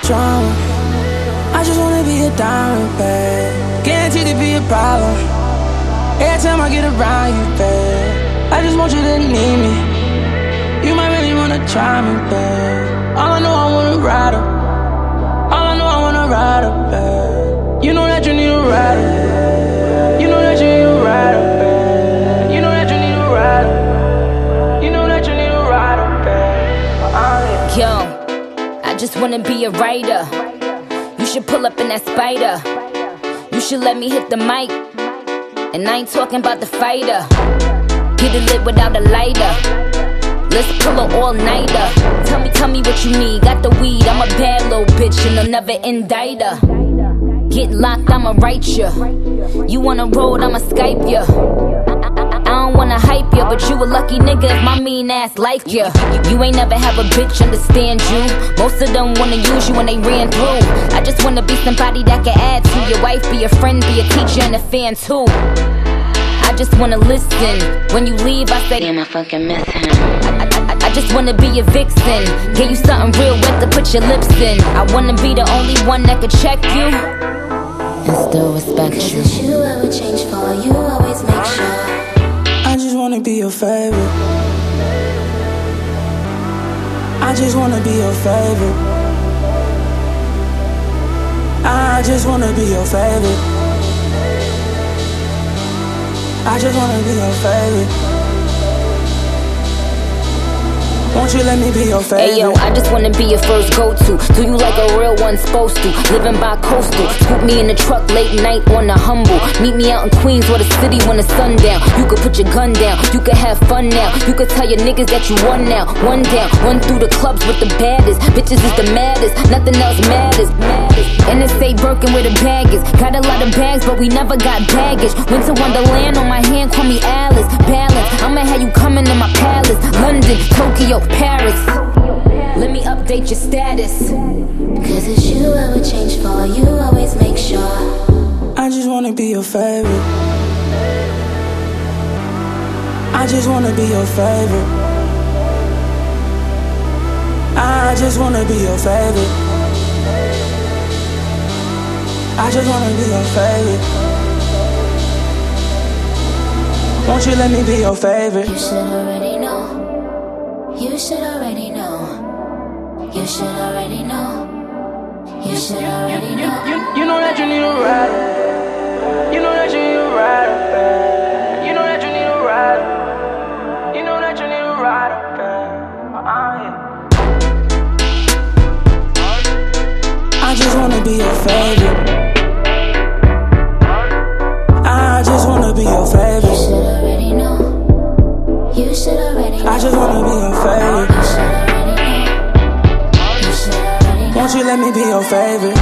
drama. I just wanna be a diamond, babe. Guaranteed to be a problem. Every time I get around you, babe, I just want you to need me. You might really wanna try me, babe. All I know, I wanna ride her. All I know, I wanna ride her, babe. You know that you need a rider. You know that you need a rider, babe. You know that you need a rider. You know that you need a rider, babe. Yo, I just wanna be a writer. You should pull up in that Spider. You should let me hit the mic. And I ain't talking about the fighter. Get it lit without a lighter. Let's pull an all-nighter. Tell me what you need. Got the weed, I'm a bad little bitch and I'll never indict her. Get locked, I'ma write ya. You on the road, I'ma Skype ya. I don't wanna hype ya, but you a lucky nigga if my mean ass like ya. You ain't never have a bitch understand you. Most of them wanna use you when they ran through. I just wanna be somebody that can add to your wife, be a friend, be a teacher and a fan too. I just wanna listen. When you leave, I say, damn, I fucking miss him. I just wanna be a vixen. Give you something real wet to put your lips in. I wanna be the only one that could check you and still respect you. 'Cause it's you I would change for. You always make sure. I just wanna be your favorite. I just wanna be your favorite. I just wanna be your favorite. I just wanna be your favorite. Won't you let me be your favorite? Hey yo, I just wanna be your first go-to. Do you like a real one supposed to? Living by coastal. Scoop me in the truck late night on the humble. Meet me out in Queens or the city when the sun down. You could put your gun down, you could have fun now. You could tell your niggas that you won now. One down, run through the clubs with the baddest. Bitches is the maddest, nothing else matters. And it say Birkin where the bag is. Got a lot of bags, but we never got baggage. Winter Wonderland on my hand, call me Alice. Balance, I'ma have you coming in my palace. London, Tokyo, Paris. Let me update your status. 'Cause it's you I would change for. You always make sure. I just wanna be your favorite. I just wanna be your favorite. I just wanna be your favorite. I just wanna be your favorite. Won't you let me be your favorite? You should already know. You should already know. You should already know. You should already know. You know that you need a rider. You know that you need a rider, babe. You know that you need a rider. You know that you need a rider, babe. I just wanna be your favorite. I just wanna be your favorite. You should already know. You should already know. I just wanna be your favorite. You should already know. You should already know. Won't you let me be your favorite?